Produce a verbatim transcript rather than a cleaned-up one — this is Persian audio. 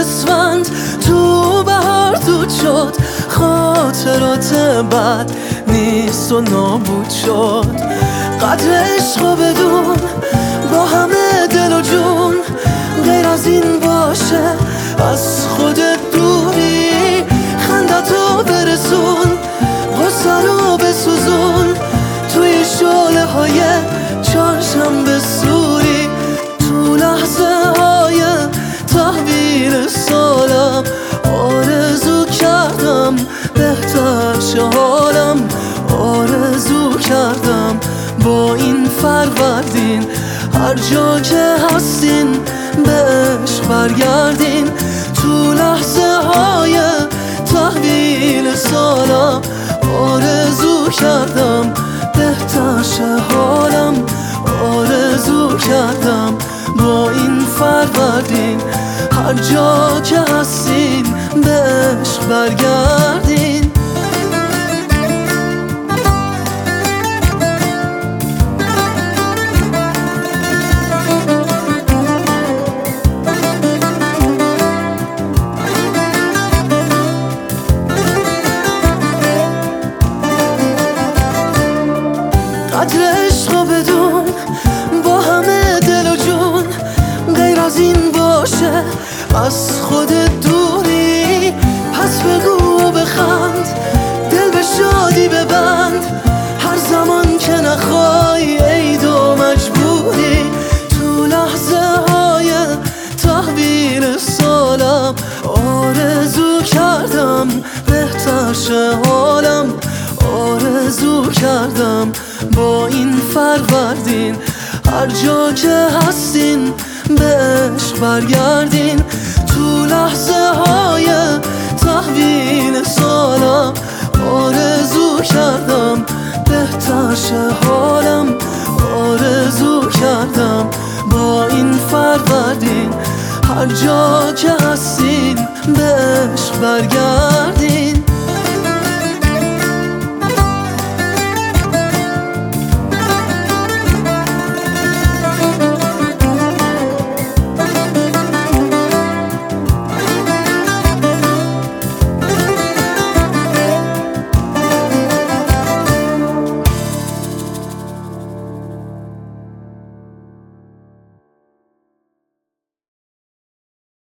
اسفند تو بهار دود شد، خاطرات بد نیست و نابود شد. قدر عشق و بدون با همه دل و جون، غیر از این باشه از خودت دوری. خندتو برسون، غصه رو بسوزون، توی شعله های چهارشنبه سوری. تو لحظه های تحویل سالم آرزو کردم بهتر شه حالم. آرزو کردم با این فروردین هر جا که هستین به عشق برگردین. تو لحظه های تحویل سالم آرزو کردم بهتر شه حالم. آرزو کردم با این فروردین هر جا که هستین به عشق برگردین. قدر عشق و بدون با همه دل و جون، غیر از این باشه از خودت دوری. پس بگو و بخند، دل به شادی ببند، هر زمان که نخوای عید و مجبوری. تو لحظه های تحویل سالم آرزو کردم بهتر شه حالم. آرزو کردم با این فروردین هر جا که هستین به عشق برگردین. تو لحظه های تحویل سالم آرزو کردم بهتر شه حالم. آرزو کردم با این فروردین هر جا که هستین به عشق برگردین.